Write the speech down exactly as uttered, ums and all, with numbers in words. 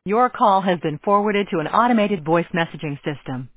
Your call has been forwarded to an automated voice messaging system.